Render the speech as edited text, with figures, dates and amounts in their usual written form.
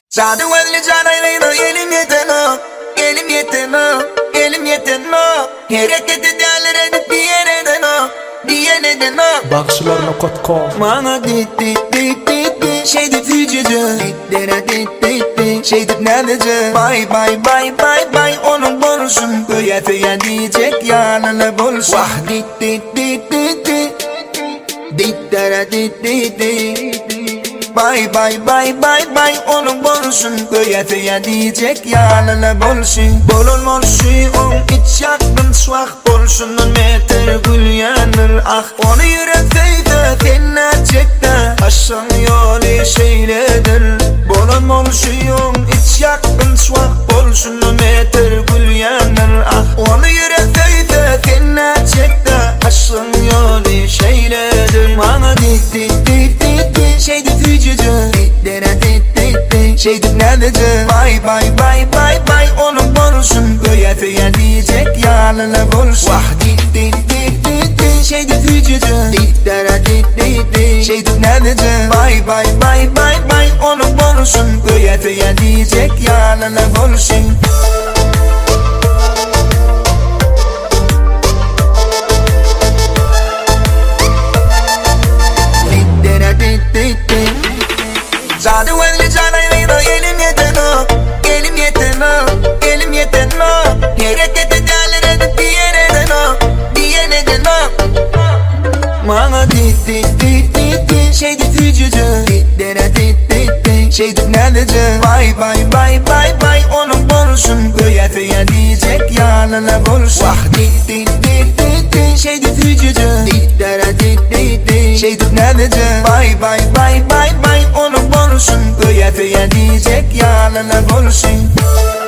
Zaten öyle canayla elim yeteno, elim yeteno, elim yeteno. Hareket ederler edip diyene Bakışlarına.com Bana dit şey dit vücudu şey dit neredece Bay bay onun borusun Köye föye diyecek yanına bulsun Vah dit Bay onun borusun Köye föye diyecek yanına bulsun Bolun morşun iç yakın suak bolsun meter gül yanır ah Onu yürek feyde fenna çekte Aşan yolu şeyledir Bolun morşun iç yakın suak bolsun meter gül yanır ah Onu yürek feyde fenna çekte Aşan yolu şeyledir Bana dit şey dit vücudu şey dit neredece Bay onun borusun Köye föye diyecek yanına bulsun Vah dit şey dit vücudu şey dit neredece Bay onun borusun Köye föye diyecek yanına bulsun Zaten öyle canayla elim yeteno, elim yeteno. Hareket ederler edip diyene deno. Bana dit şey dit vücudu şey dit neredece Bay onun borusun Köye föye diyecek yanına bulsun Vah dit şey dit vücudu şey dit neredece Bay onun borusun Köye föye diyecek yanına bulsun